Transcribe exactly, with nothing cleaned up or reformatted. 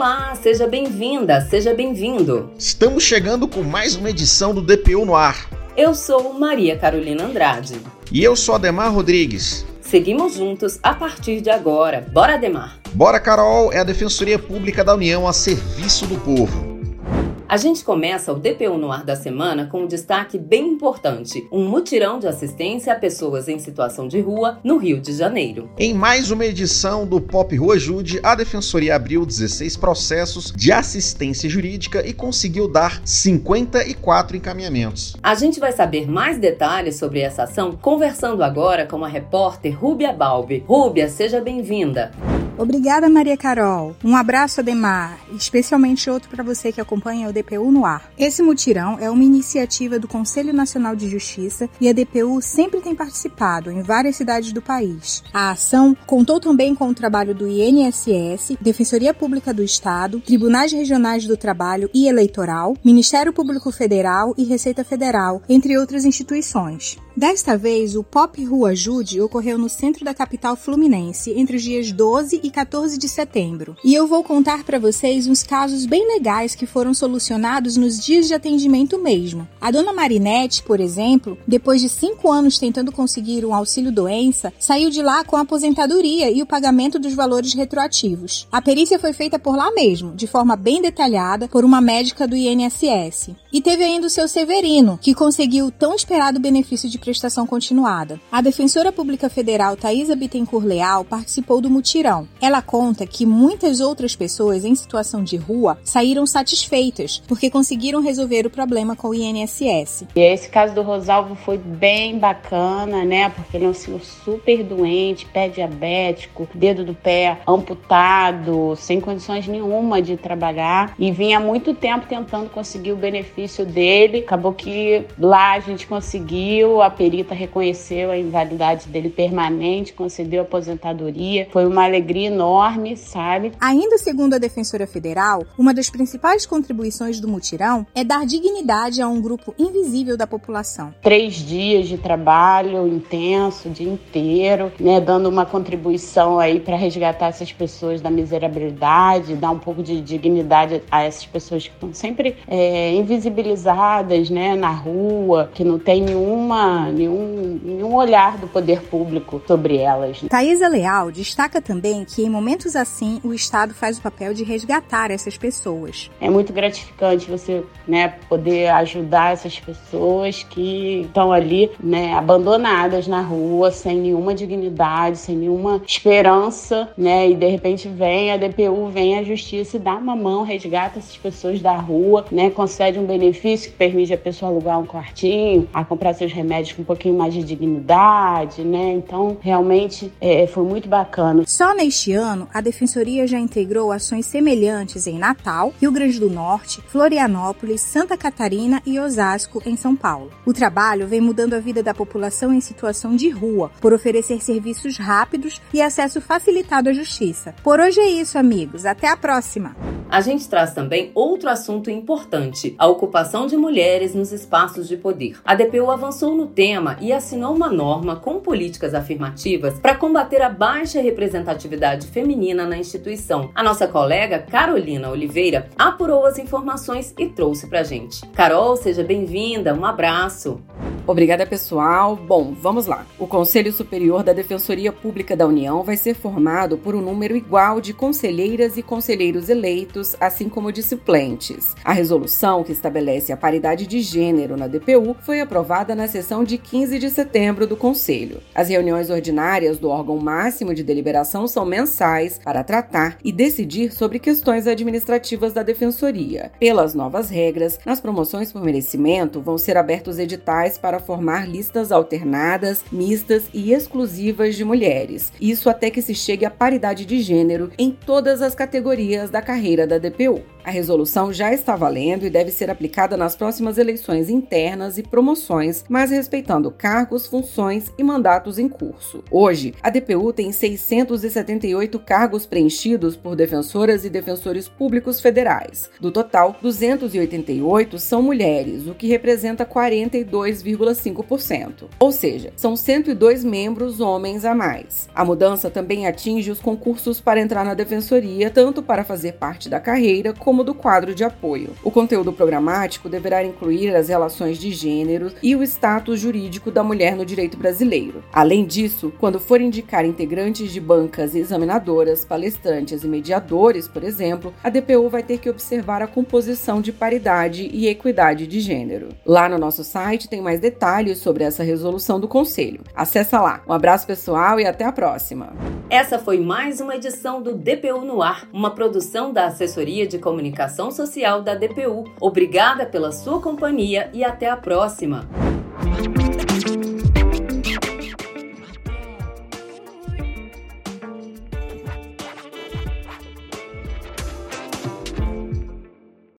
Olá, seja bem-vinda, seja bem-vindo. Estamos chegando com mais uma edição do D P U no ar. Eu sou Maria Carolina Andrade. E eu sou Ademar Rodrigues. Seguimos juntos a partir de agora. Bora, Ademar? Bora, Carol, é a Defensoria Pública da União a serviço do povo. A gente começa o D P U no ar da semana com um destaque bem importante, um mutirão de assistência a pessoas em situação de rua no Rio de Janeiro. Em mais uma edição do Pop Rua Ajude, a Defensoria abriu dezesseis processos de assistência jurídica e conseguiu dar cinquenta e quatro encaminhamentos. A gente vai saber mais detalhes sobre essa ação conversando agora com a repórter Rúbia Balbi. Rúbia, seja bem-vinda. Obrigada, Maria Carol. Um abraço, Ademar, especialmente outro para você que acompanha o D P U no ar. Esse mutirão é uma iniciativa do Conselho Nacional de Justiça e a D P U sempre tem participado em várias cidades do país. A ação contou também com o trabalho do I N S S, Defensoria Pública do Estado, Tribunais Regionais do Trabalho e Eleitoral, Ministério Público Federal e Receita Federal, entre outras instituições. Desta vez, o Pop Rua Ajude ocorreu no centro da capital fluminense entre os dias doze e quatorze de setembro. E eu vou contar para vocês uns casos bem legais que foram solucionados nos dias de atendimento mesmo. A dona Marinete, por exemplo, depois de cinco anos tentando conseguir um auxílio-doença, saiu de lá com a aposentadoria e o pagamento dos valores retroativos. A perícia foi feita por lá mesmo, de forma bem detalhada, por uma médica do I N S S. E teve ainda o seu Severino, que conseguiu o tão esperado benefício de prestação continuada. A defensora pública federal Thaisa Bittencourt Leal participou do mutirão. Ela conta que muitas outras pessoas em situação de rua saíram satisfeitas, porque conseguiram resolver o problema com o I N S S. E esse caso do Rosalvo foi bem bacana, né? Porque ele é um senhor super doente, pé diabético, dedo do pé amputado, sem condições nenhuma de trabalhar e vinha há muito tempo tentando conseguir o benefício dele. Acabou que lá a gente conseguiu, a perita reconheceu a invalidade dele permanente, concedeu a aposentadoria. Foi uma alegria enorme, sabe? Ainda segundo a Defensora Federal, uma das principais contribuições do mutirão é dar dignidade a um grupo invisível da população. Três dias de trabalho intenso, o dia inteiro, né, dando uma contribuição aí para resgatar essas pessoas da miserabilidade, dar um pouco de dignidade a essas pessoas que estão sempre é, invisibilizadas, né, na rua, que não tem nenhuma, nenhum, nenhum olhar do poder público sobre elas. Thaisa Leal destaca também que em momentos assim o Estado faz o papel de resgatar essas pessoas. É muito gratificante você, né, poder ajudar essas pessoas que estão ali, né, abandonadas na rua, sem nenhuma dignidade, sem nenhuma esperança, né, e de repente vem a D P U, vem a Justiça e dá uma mão, resgata essas pessoas da rua, né, concede um benefício que permite a pessoa alugar um quartinho, a comprar seus remédios com um pouquinho mais de dignidade, né, então realmente é, foi muito bacana. Só neste ano, a Defensoria já integrou ações semelhantes em Natal, Rio Grande do Norte, Florianópolis, Santa Catarina e Osasco, em São Paulo. O trabalho vem mudando a vida da população em situação de rua, por oferecer serviços rápidos e acesso facilitado à justiça. Por hoje é isso, amigos. Até a próxima! A gente traz também outro assunto importante, a ocupação de mulheres nos espaços de poder. A D P U avançou no tema e assinou uma norma com políticas afirmativas para combater a baixa representatividade feminina na instituição. A nossa colega Carolina Oliveira apurou as informações e trouxe pra gente. Carol, seja bem-vinda, um abraço. Obrigada, pessoal. Bom, vamos lá. O Conselho Superior da Defensoria Pública da União vai ser formado por um número igual de conselheiras e conselheiros eleitos, assim como de suplentes. A resolução que estabelece a paridade de gênero na D P U foi aprovada na sessão de quinze de setembro do Conselho. As reuniões ordinárias do órgão máximo de deliberação são mensais para tratar e decidir sobre questões administrativas da Defensoria. Pelas novas regras, nas promoções por merecimento vão ser abertos editais para formar listas alternadas, mistas e exclusivas de mulheres. Isso até que se chegue à paridade de gênero em todas as categorias da carreira da D P U. A resolução já está valendo e deve ser aplicada nas próximas eleições internas e promoções, mas respeitando cargos, funções e mandatos em curso. Hoje, a D P U tem seiscentos e setenta e oito cargos preenchidos por defensoras e defensores públicos federais. Do total, duzentos e oitenta e oito são mulheres, o que representa quarenta e dois vírgula cinco por cento. Ou seja, são cento e dois membros homens a mais. A mudança também atinge os concursos para entrar na defensoria, tanto para fazer parte da carreira como do quadro de apoio. O conteúdo programático deverá incluir as relações de gênero e o status jurídico da mulher no direito brasileiro. Além disso, quando for indicar integrantes de bancas examinadoras, palestrantes e mediadores, por exemplo, a D P U vai ter que observar a composição de paridade e equidade de gênero. Lá no nosso site tem mais detalhes sobre essa resolução do Conselho. Acesse lá. Um abraço pessoal e até a próxima. Essa foi mais uma edição do D P U no Ar, uma produção da Assessoria de Comunicação Social da D P U. Obrigada pela sua companhia e até a próxima.